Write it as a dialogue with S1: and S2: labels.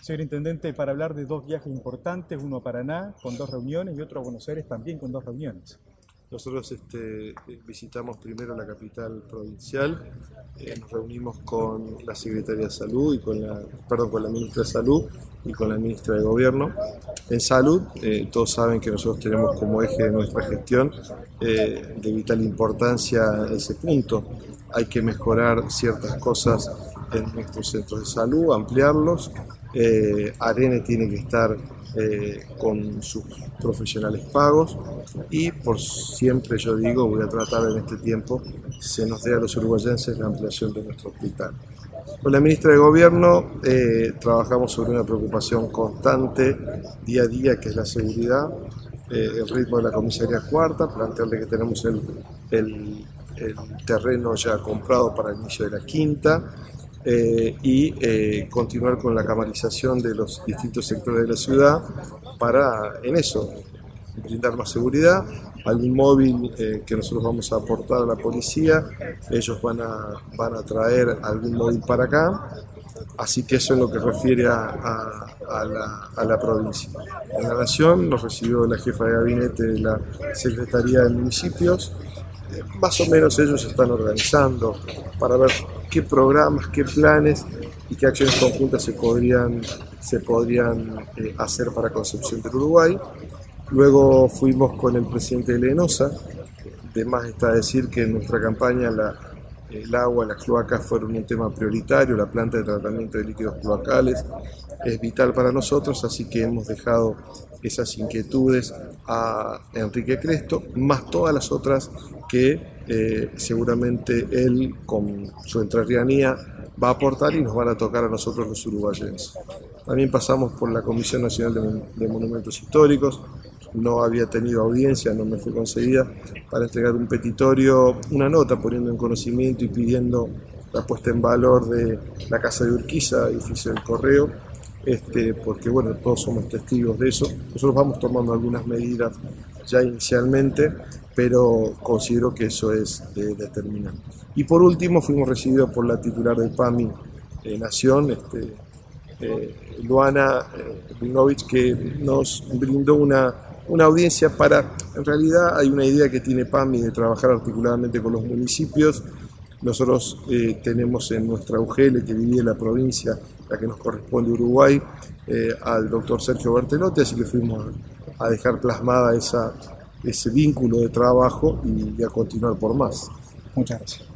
S1: Señor Intendente, para hablar de dos viajes importantes, uno a Paraná con 2 reuniones y otro a Buenos Aires también con 2 reuniones.
S2: Nosotros visitamos primero la capital provincial, nos reunimos con la Secretaría de Salud y con la Ministra de Salud y con la Ministra de Gobierno. En salud, todos saben que nosotros tenemos como eje de nuestra gestión de vital importancia ese punto. Hay que mejorar ciertas cosas en nuestros centros de salud, ampliarlos. ARENE tiene que estar con sus profesionales pagos y por siempre yo digo, voy a tratar en este tiempo, se nos dé a los uruguayenses la ampliación de nuestro hospital. Con la Ministra de Gobierno trabajamos sobre una preocupación constante día a día, que es la seguridad, el ritmo de la comisaría cuarta, plantearle que tenemos el terreno ya comprado para el inicio de la quinta, y continuar con la camarización de los distintos sectores de la ciudad para, en eso, brindar más seguridad. Algún móvil que nosotros vamos a aportar a la policía, ellos van a traer algún móvil para acá, así que eso es lo que refiere a la provincia. En la Nación nos recibió la jefa de gabinete de la Secretaría de Municipios. Más o menos ellos se están organizando para ver qué programas, qué planes y qué acciones conjuntas se podrían hacer para Concepción del Uruguay. Luego fuimos con el presidente de Lenosa. De más está decir que en nuestra campaña el agua, las cloacas fueron un tema prioritario, la planta de tratamiento de líquidos cloacales es vital para nosotros, así que hemos dejado esas inquietudes a Enrique Cresto, más todas las otras que seguramente él, con su entrerrianía, va a aportar y nos van a tocar a nosotros los uruguayenses. También pasamos por la Comisión Nacional de Monumentos Históricos, no había tenido audiencia, no me fue concedida, para entregar un petitorio, una nota poniendo en conocimiento y pidiendo la puesta en valor de la Casa de Urquiza, edificio del Correo, porque bueno, todos somos testigos de eso. Nosotros vamos tomando algunas medidas ya inicialmente, pero considero que eso es determinante. Y por último fuimos recibidos por la titular del PAMI Nación, Luana Vinovich, que nos brindó una audiencia en realidad hay una idea que tiene PAMI de trabajar articuladamente con los municipios. Nosotros tenemos en nuestra UGL, que divide la provincia, la que nos corresponde Uruguay, al doctor Sergio Bertelotti, así que fuimos a dejar plasmada ese vínculo de trabajo y a continuar por más.
S1: Muchas gracias.